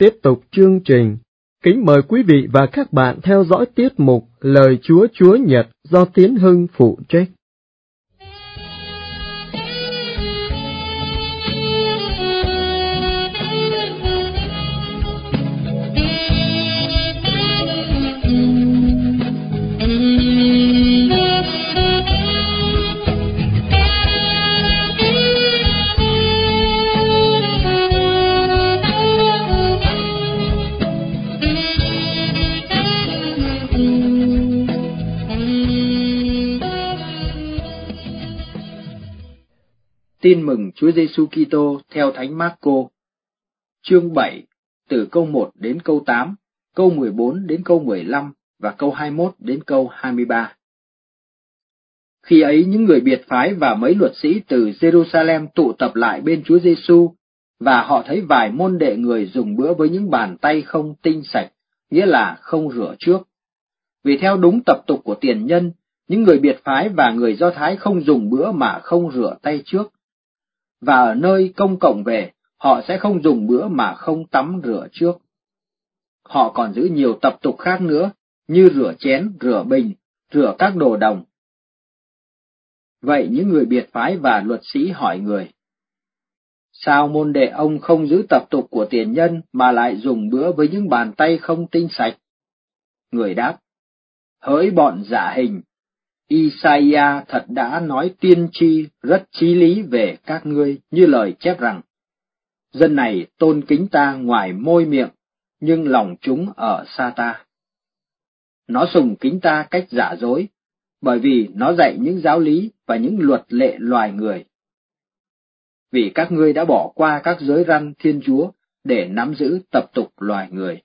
Tiếp tục chương trình, kính mời quý vị và các bạn theo dõi tiết mục Lời Chúa Chúa Nhật do Tiến Hưng phụ trách. Tin mừng Chúa Giêsu Kitô theo Thánh Mác-cô, chương 7, từ câu 1 đến câu 8, câu 14 đến câu 15 và câu 21 đến câu 23. Khi ấy những người biệt phái và mấy luật sĩ từ Jerusalem tụ tập lại bên Chúa Giêsu, và họ thấy vài môn đệ người dùng bữa với những bàn tay không tinh sạch, nghĩa là không rửa trước. Vì theo đúng tập tục của tiền nhân, những người biệt phái và người Do Thái không dùng bữa mà không rửa tay trước. Và ở nơi công cộng về, họ sẽ không dùng bữa mà không tắm rửa trước. Họ còn giữ nhiều tập tục khác nữa, như rửa chén, rửa bình, rửa các đồ đồng. Vậy những người biệt phái và luật sĩ hỏi người: sao môn đệ ông không giữ tập tục của tiền nhân mà lại dùng bữa với những bàn tay không tinh sạch? Người đáp: hỡi bọn giả hình, Isaiah thật đã nói tiên tri rất chí lý về các ngươi, như lời chép rằng: dân này tôn kính ta ngoài môi miệng, nhưng lòng chúng ở xa ta. Nó sùng kính ta cách giả dối, bởi vì nó dạy những giáo lý và những luật lệ loài người. Vì các ngươi đã bỏ qua các giới răn Thiên Chúa để nắm giữ tập tục loài người.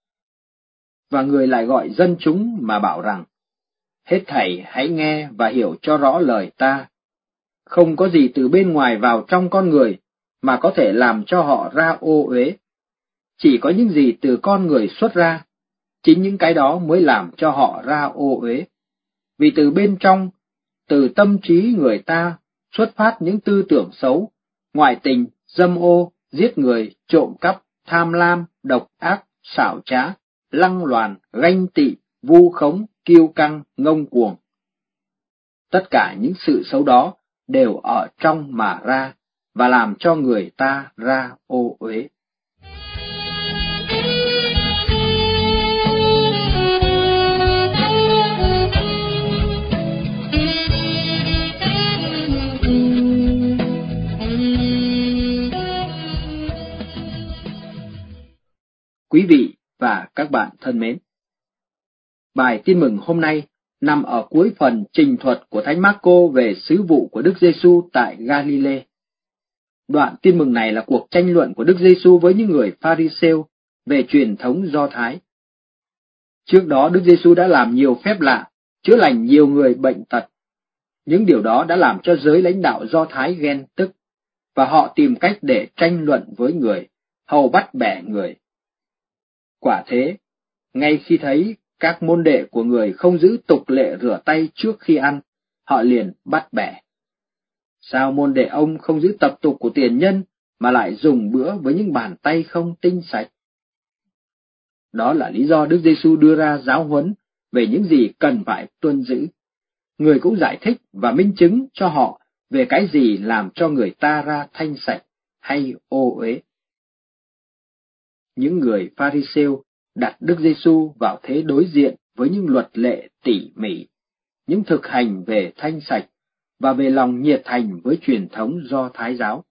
Và người lại gọi dân chúng mà bảo rằng: hết thảy hãy nghe và hiểu cho rõ lời ta. Không có gì từ bên ngoài vào trong con người mà có thể làm cho họ ra ô uế. Chỉ có những gì từ con người xuất ra, chính những cái đó mới làm cho họ ra ô uế. Vì từ bên trong, từ tâm trí người ta xuất phát những tư tưởng xấu, ngoại tình, dâm ô, giết người, trộm cắp, tham lam, độc ác, xảo trá, lăng loàn, ganh tị, vu khống, kiêu căng, ngông cuồng. Tất cả những sự xấu đó đều ở trong mà ra, và làm cho người ta ra ô uế. Quý vị và các bạn thân mến, bài tin mừng hôm nay nằm ở cuối phần trình thuật của Thánh Mác-cô về sứ vụ của Đức Giêsu tại Ga-li-lê. Đoạn tin mừng này là cuộc tranh luận của Đức Giêsu với những người Pha-ri-sêu về truyền thống Do Thái. Trước đó Đức Giêsu đã làm nhiều phép lạ, chữa lành nhiều người bệnh tật. Những điều đó đã làm cho giới lãnh đạo Do Thái ghen tức, và họ tìm cách để tranh luận với người, hầu bắt bẻ người. Quả thế, ngay khi thấy các môn đệ của người không giữ tục lệ rửa tay trước khi ăn, họ liền bắt bẻ. Sao môn đệ ông không giữ tập tục của tiền nhân mà lại dùng bữa với những bàn tay không tinh sạch? Đó là lý do Đức Giêsu đưa ra giáo huấn về những gì cần phải tuân giữ. Người cũng giải thích và minh chứng cho họ về cái gì làm cho người ta ra thanh sạch hay ô uế. Những người Pha-ri-sêu đặt Đức Giêsu vào thế đối diện với những luật lệ tỉ mỉ, những thực hành về thanh sạch và về lòng nhiệt thành với truyền thống Do Thái giáo.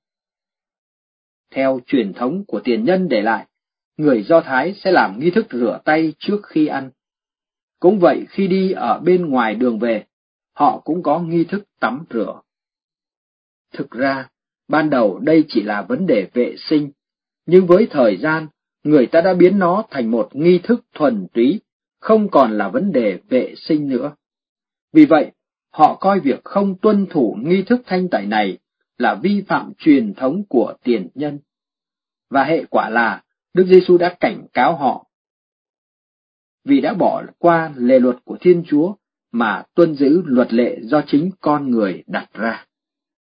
Theo truyền thống của tiền nhân để lại, người Do Thái sẽ làm nghi thức rửa tay trước khi ăn. Cũng vậy, khi đi ở bên ngoài đường về, họ cũng có nghi thức tắm rửa. Thực ra, ban đầu đây chỉ là vấn đề vệ sinh, nhưng với thời gian, người ta đã biến nó thành một nghi thức thuần túy, không còn là vấn đề vệ sinh nữa. Vì vậy, họ coi việc không tuân thủ nghi thức thanh tẩy này là vi phạm truyền thống của tiền nhân. Và hệ quả là Đức Giêsu đã cảnh cáo họ, vì đã bỏ qua lề luật của Thiên Chúa mà tuân giữ luật lệ do chính con người đặt ra.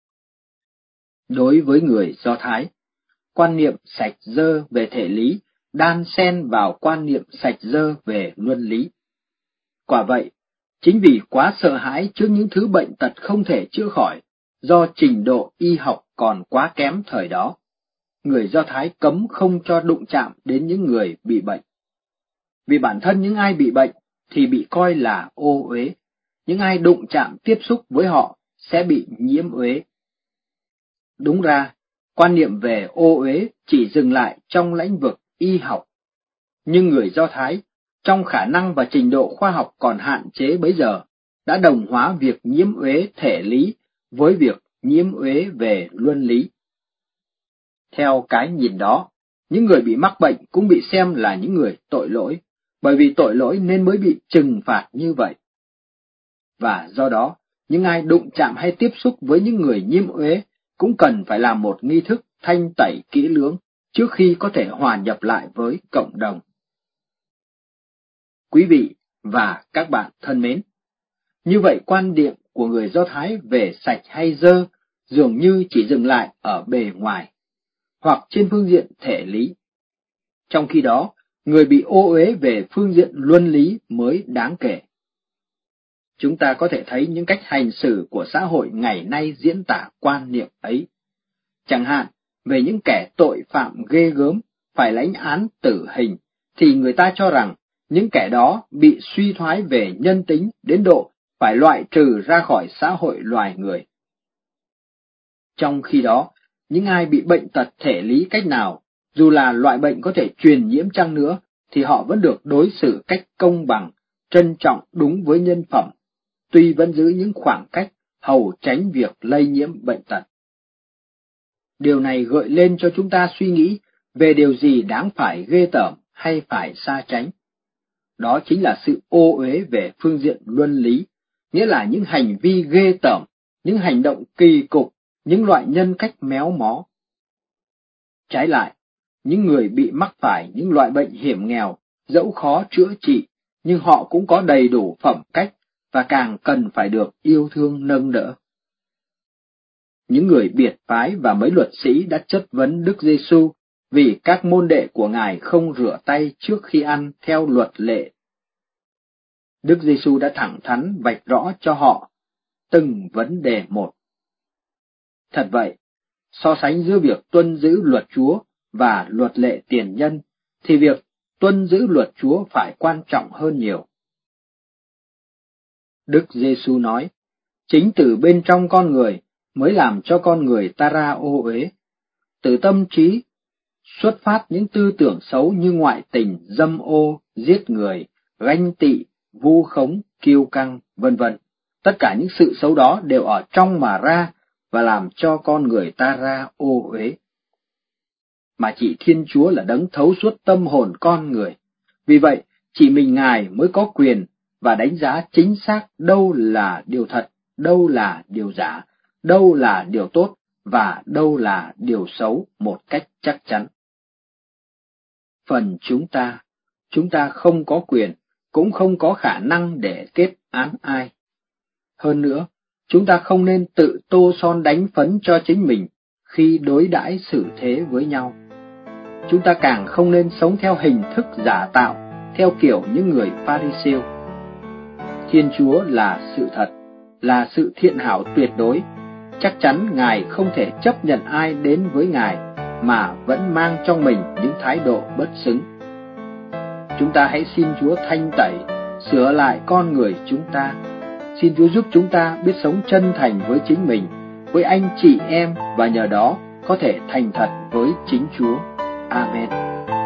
Đối với người Do Thái, quan niệm sạch dơ về thể lý đan xen vào quan niệm sạch dơ về luân lý. Quả vậy, chính vì quá sợ hãi trước những thứ bệnh tật không thể chữa khỏi, do trình độ y học còn quá kém thời đó, người Do Thái cấm không cho đụng chạm đến những người bị bệnh. Vì bản thân những ai bị bệnh thì bị coi là ô uế, những ai đụng chạm tiếp xúc với họ sẽ bị nhiễm uế. Đúng ra, quan niệm về ô uế chỉ dừng lại trong lĩnh vực y học, nhưng người Do Thái, trong khả năng và trình độ khoa học còn hạn chế bấy giờ, đã đồng hóa việc nhiễm uế thể lý với việc nhiễm uế về luân lý. Theo cái nhìn đó, những người bị mắc bệnh cũng bị xem là những người tội lỗi, bởi vì tội lỗi nên mới bị trừng phạt như vậy. Và do đó, những ai đụng chạm hay tiếp xúc với những người nhiễm uế cũng cần phải làm một nghi thức thanh tẩy kỹ lưỡng trước khi có thể hòa nhập lại với cộng đồng. Quý vị và các bạn thân mến, như vậy quan điểm của người Do Thái về sạch hay dơ dường như chỉ dừng lại ở bề ngoài, hoặc trên phương diện thể lý. Trong khi đó, người bị ô uế về phương diện luân lý mới đáng kể. Chúng ta có thể thấy những cách hành xử của xã hội ngày nay diễn tả quan niệm ấy. Chẳng hạn, về những kẻ tội phạm ghê gớm phải lãnh án tử hình, thì người ta cho rằng những kẻ đó bị suy thoái về nhân tính đến độ phải loại trừ ra khỏi xã hội loài người. Trong khi đó, những ai bị bệnh tật thể lý cách nào, dù là loại bệnh có thể truyền nhiễm chăng nữa, thì họ vẫn được đối xử cách công bằng, trân trọng đúng với nhân phẩm, tuy vẫn giữ những khoảng cách hầu tránh việc lây nhiễm bệnh tật. Điều này gợi lên cho chúng ta suy nghĩ về điều gì đáng phải ghê tởm hay phải xa tránh. Đó chính là sự ô uế về phương diện luân lý, nghĩa là những hành vi ghê tởm, những hành động kỳ cục, những loại nhân cách méo mó. Trái lại, những người bị mắc phải những loại bệnh hiểm nghèo, dẫu khó chữa trị, nhưng họ cũng có đầy đủ phẩm cách và càng cần phải được yêu thương nâng đỡ. Những người biệt phái và mấy luật sĩ đã chất vấn Đức Giêsu vì các môn đệ của Ngài không rửa tay trước khi ăn theo luật lệ. Đức Giêsu đã thẳng thắn vạch rõ cho họ từng vấn đề một. Thật vậy, so sánh giữa việc tuân giữ luật Chúa và luật lệ tiền nhân, thì việc tuân giữ luật Chúa phải quan trọng hơn nhiều. Đức Giêsu nói, chính từ bên trong con người mới làm cho con người ta ra ô uế. Từ tâm trí xuất phát những tư tưởng xấu như ngoại tình, dâm ô, giết người, ganh tị, vu khống, kiêu căng, vân vân. Tất cả những sự xấu đó đều ở trong mà ra và làm cho con người ta ra ô uế. Mà chỉ Thiên Chúa là đấng thấu suốt tâm hồn con người. Vì vậy, chỉ mình Ngài mới có quyền và đánh giá chính xác đâu là điều thật, đâu là điều giả, đâu là điều tốt và đâu là điều xấu một cách chắc chắn. Phần chúng ta không có quyền, cũng không có khả năng để kết án ai. Hơn nữa, chúng ta không nên tự tô son đánh phấn cho chính mình khi đối đãi xử thế với nhau. Chúng ta càng không nên sống theo hình thức giả tạo, theo kiểu những người Pha-ri-siêu. Thiên Chúa là sự thật, là sự thiện hảo tuyệt đối. Chắc chắn Ngài không thể chấp nhận ai đến với Ngài mà vẫn mang trong mình những thái độ bất xứng. Chúng ta hãy xin Chúa thanh tẩy, sửa lại con người chúng ta. Xin Chúa giúp chúng ta biết sống chân thành với chính mình, với anh chị em, và nhờ đó có thể thành thật với chính Chúa. Amen.